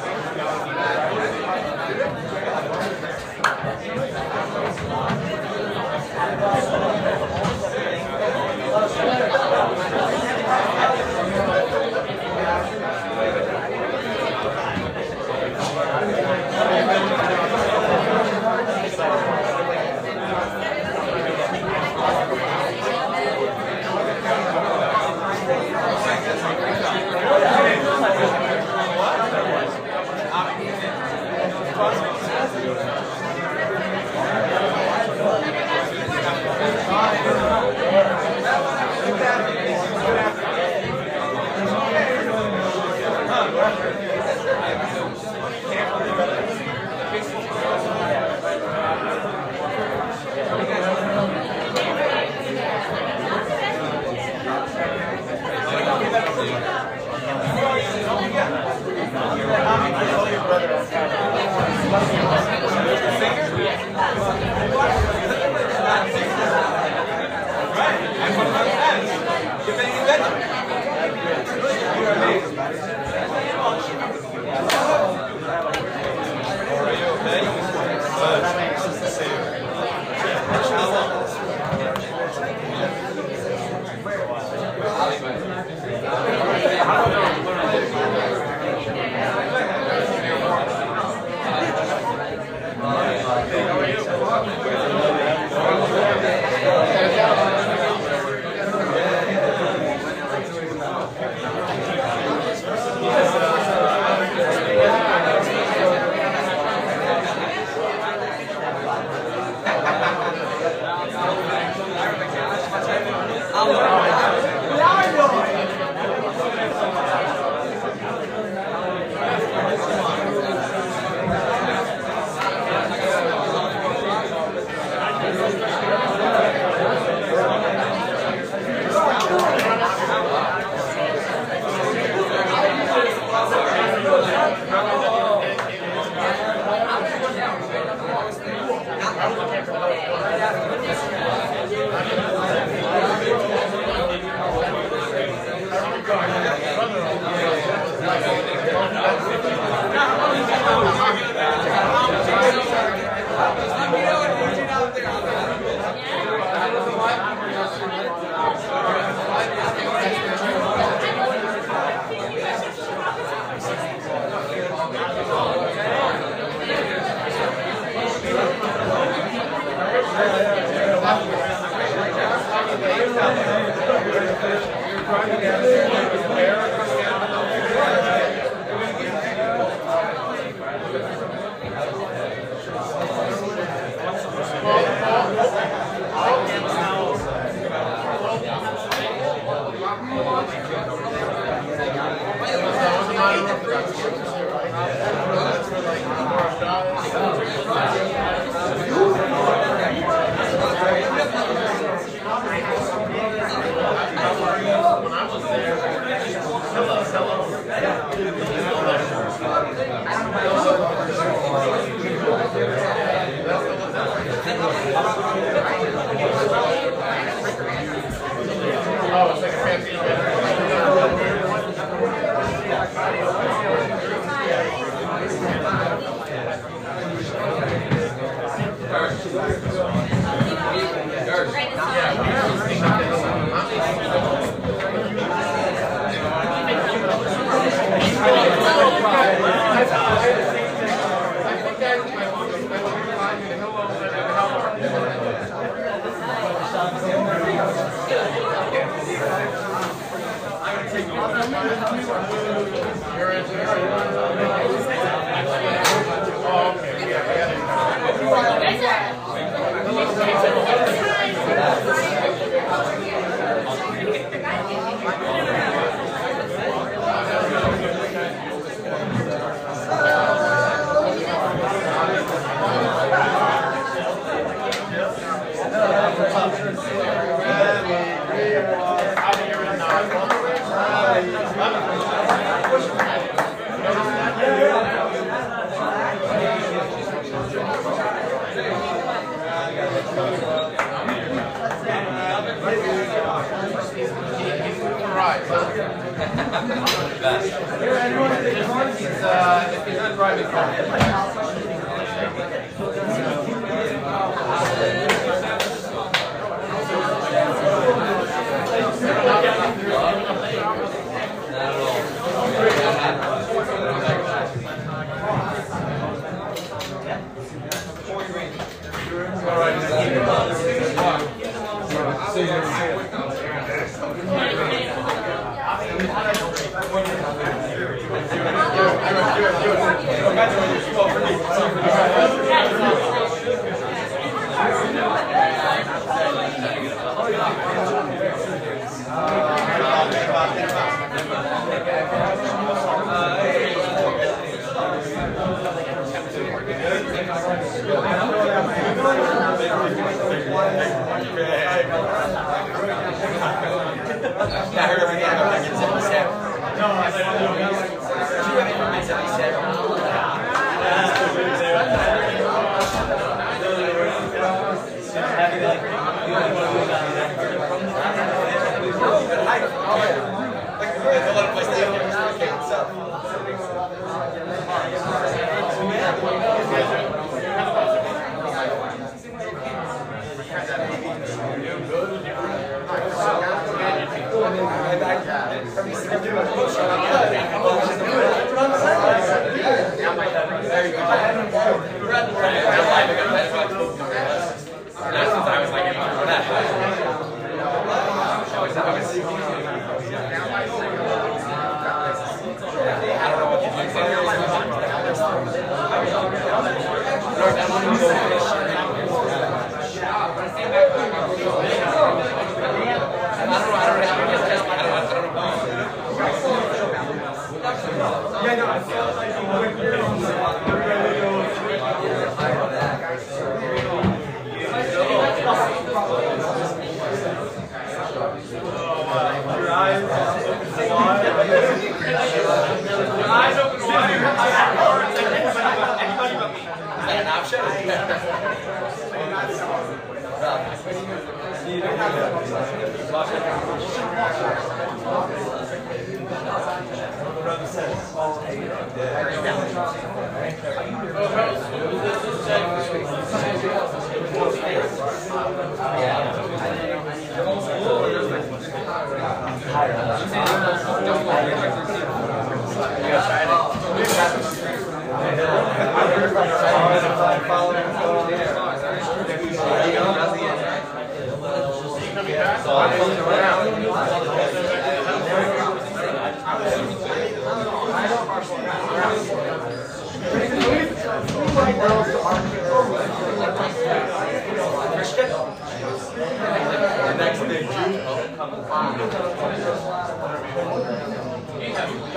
The next day, June.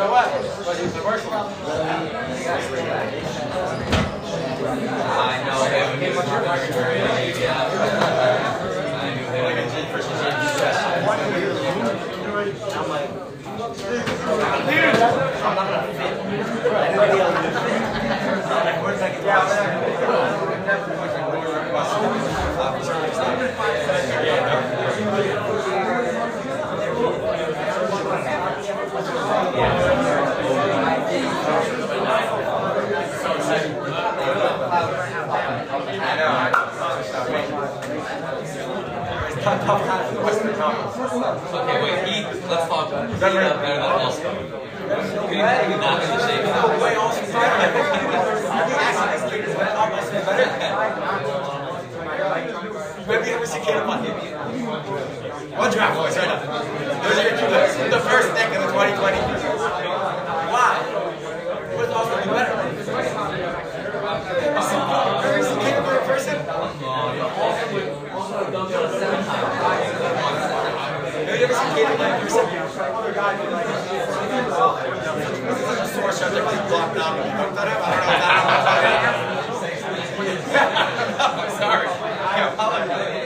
know what? But he's the worst one. I know him. He was I'm like, I'm not gonna fit. Okay, wait, he, let's talk. He's better than Oscar. He's not in the shape. Wait, Oscar's better. Maybe you ever see Caleb on him? One draft voice right now. Those are your two picks. The first pick in the twenty twenty. Wow. What's Oscar do better? Ever see Caleb in person? Have you ever seen Caleb in person? Source shows everything blocked out. You looked at him? I don't know if that's I'm sorry. I apologize.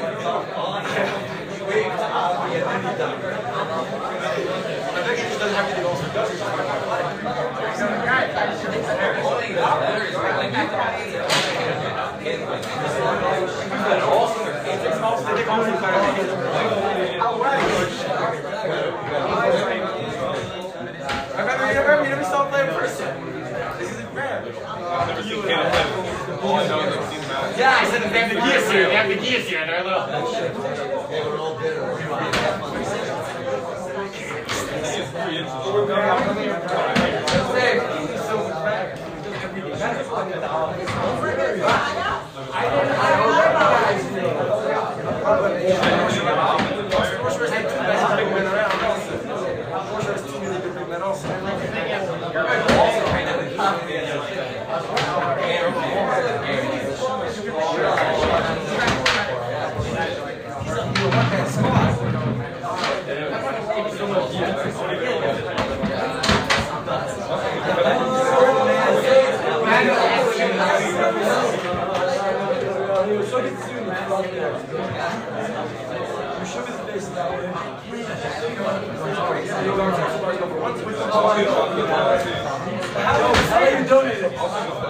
I think he just doesn't have to do all sorts of I remember you never, you never saw him play in person. This is rare. Yeah, I said they have the gears here. They have the gears here. They're a little. How are you doing it?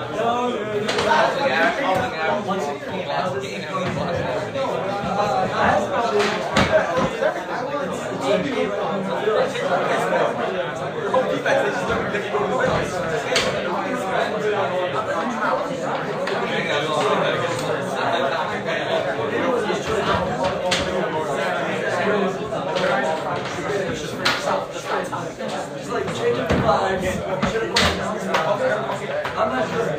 It's like changing the vibes. I'm not sure.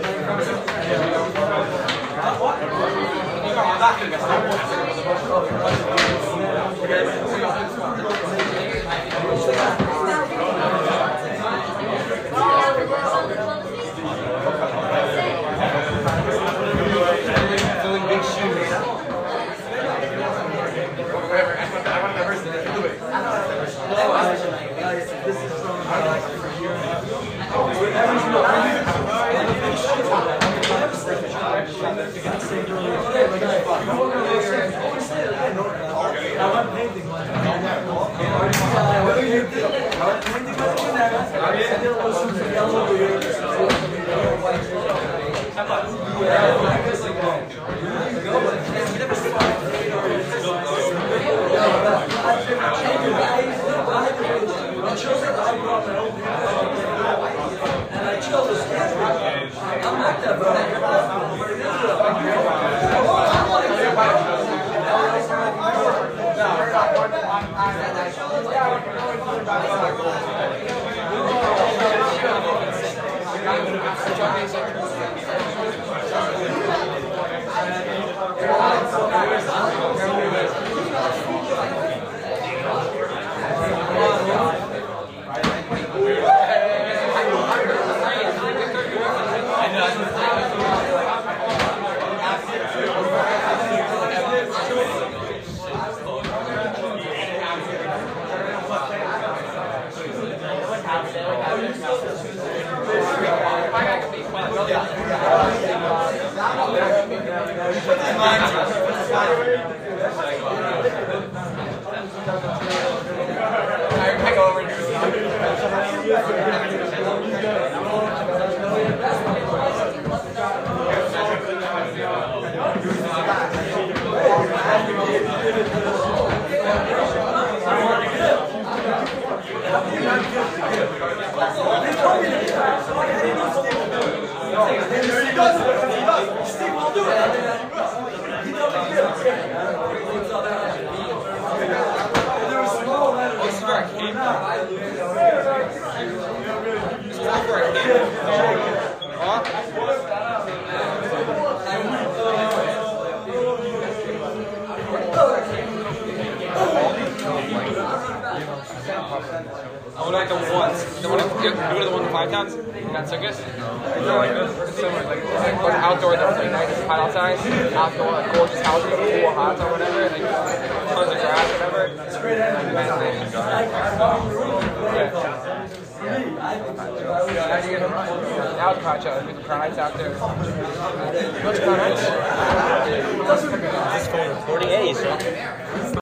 Filling big shoes. I want that person to do it. This is from and I chose this I'm not that I know. I would like the ones. The one, you go to the one in five towns? That circus? No, like this. It's similar. Like, it's like was outdoor, that was like nice and hot outside. Outdoor, like gorgeous houses, cool hots or whatever. Like tons of grass, whatever. It's great. Yeah. Out Pacho, with the crowds out there. What's crowds? This is for recording. Yeah,